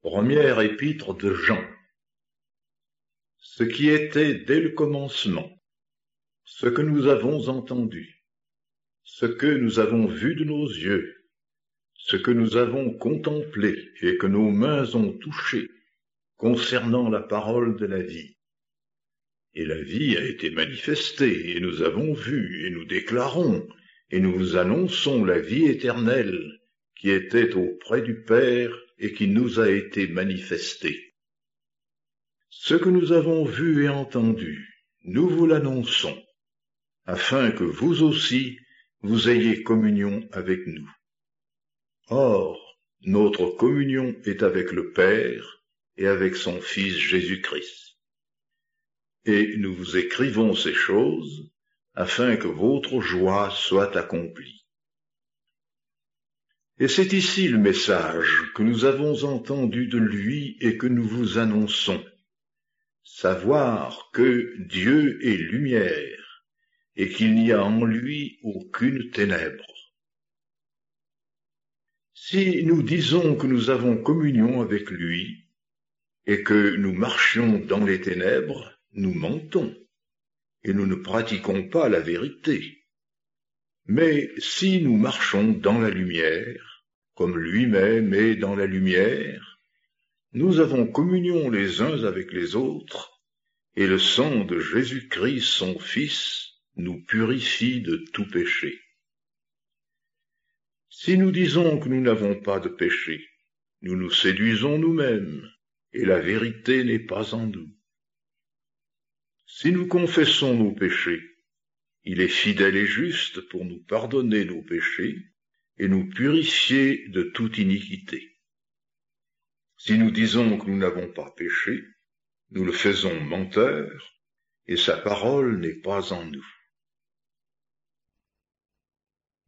Première épître de Jean. Ce qui était dès le commencement, ce que nous avons entendu, ce que nous avons vu de nos yeux, ce que nous avons contemplé et que nos mains ont touché concernant la parole de la vie. Et la vie a été manifestée, et nous avons vu, et nous déclarons, et nous vous annonçons la vie éternelle qui était auprès du Père et qui nous a été manifestée. Ce que nous avons vu et entendu, nous vous l'annonçons, afin que vous aussi, vous ayez communion avec nous. Or, notre communion est avec le Père et avec son Fils Jésus-Christ. Et nous vous écrivons ces choses, afin que votre joie soit accomplie. Et c'est ici le message que nous avons entendu de lui et que nous vous annonçons. Savoir que Dieu est lumière et qu'il n'y a en lui aucune ténèbre. Si nous disons que nous avons communion avec lui et que nous marchions dans les ténèbres, nous mentons et nous ne pratiquons pas la vérité. Mais si nous marchons dans la lumière, comme lui-même est dans la lumière, nous avons communion les uns avec les autres, et le sang de Jésus-Christ, son Fils, nous purifie de tout péché. Si nous disons que nous n'avons pas de péché, nous nous séduisons nous-mêmes, et la vérité n'est pas en nous. Si nous confessons nos péchés, il est fidèle et juste pour nous pardonner nos péchés et nous purifier de toute iniquité. Si nous disons que nous n'avons pas péché, nous le faisons menteur, et sa parole n'est pas en nous.